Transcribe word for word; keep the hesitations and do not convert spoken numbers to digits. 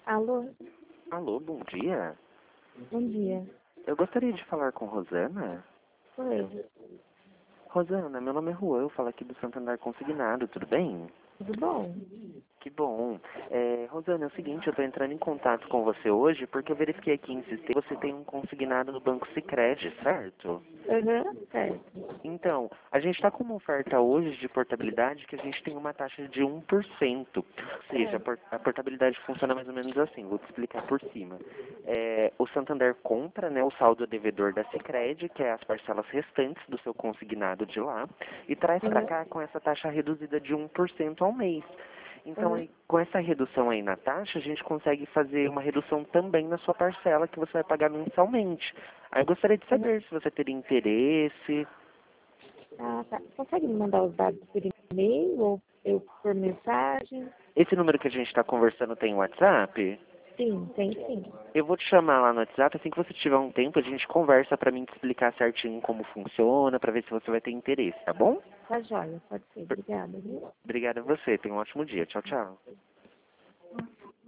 Alô, Alô, bom dia. bom dia. Eu gostaria de falar com Rosana. Oi, Rosana, meu nome é Juan, eu falo aqui do Santander Consignado, tudo bem? tudo bom? Que bom. É, Rosana, é o seguinte, eu estou entrando em contato com você hoje porque eu verifiquei aqui em sistema você tem um consignado no Banco Sicredi, certo? Aham, certo. Então, a gente está com uma oferta hoje de portabilidade que a gente tem uma taxa de um por cento. Ou seja, a, por- a portabilidade funciona mais ou menos assim, vou te explicar por cima. É, o Santander compra, né, o saldo devedor da Sicredi, que é as parcelas restantes do seu consignado de lá, e traz para Aham, cá com essa taxa reduzida de um por cento ao mês. Então, aham. aí, com essa redução aí na taxa, a gente consegue fazer uma redução também na sua parcela que você vai pagar mensalmente. Aí eu gostaria de aham. saber se você teria interesse. Ah, tá. Consegue me mandar os dados por e-mail ou eu por mensagem? Esse número que a gente está conversando tem WhatsApp? Sim, tem sim. Eu vou te chamar lá no WhatsApp, assim que você tiver um tempo, a gente conversa para mim te explicar certinho como funciona, para ver se você vai ter interesse, tá bom? Tá joia, pode ser. Obrigada, viu? Obrigada a você, tenha um ótimo dia. Tchau, tchau.